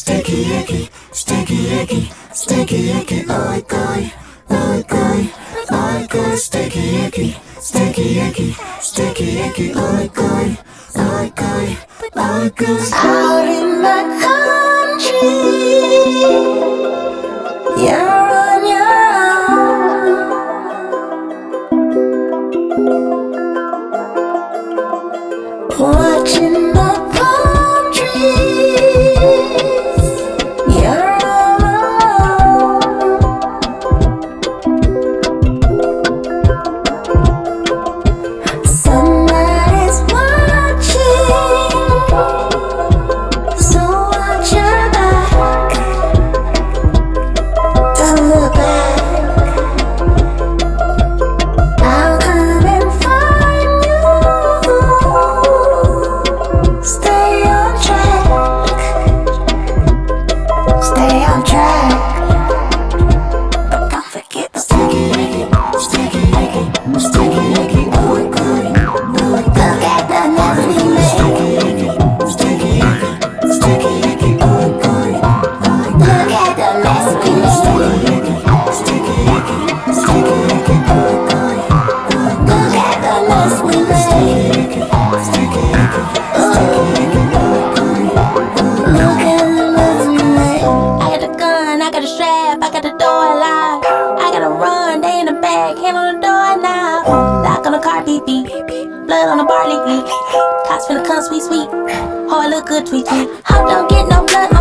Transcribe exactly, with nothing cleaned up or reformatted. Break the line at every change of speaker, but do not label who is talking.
Sticky icky, sticky icky, sticky icky, oi goi, oi goi, oi goi, sticky icky, sticky icky, sticky icky, oi goi, oi goi, oi goi. Out in the country, you're on your own, watching the palm trees. You're all alone. Somebody's watching, so watch your back. Don't look back. I'll come and find you. Stay on track. Stay on track. But don't forget the sticky icky, sticky icky, sticky icky, oi goi, oi. Look at the mess we made. Sticky icky, sticky icky, sticky icky, oi goi, oi. Look at the mess we made. Sticky icky, sticky icky, oi goi, oi. Look at the mess we made. Sticky icky, sticky icky, sticky icky, oi goi, oi. Look at the mess we made. I got the gun, I got the strap, I got the door locked. I gotta run, they in the back, hand on the door now. Lock on the car, beep beep. Blood on the bar, leak leak. Cops finna come, sweet sweet. Oh, I look good, tweet tweet. Hope don't get no blood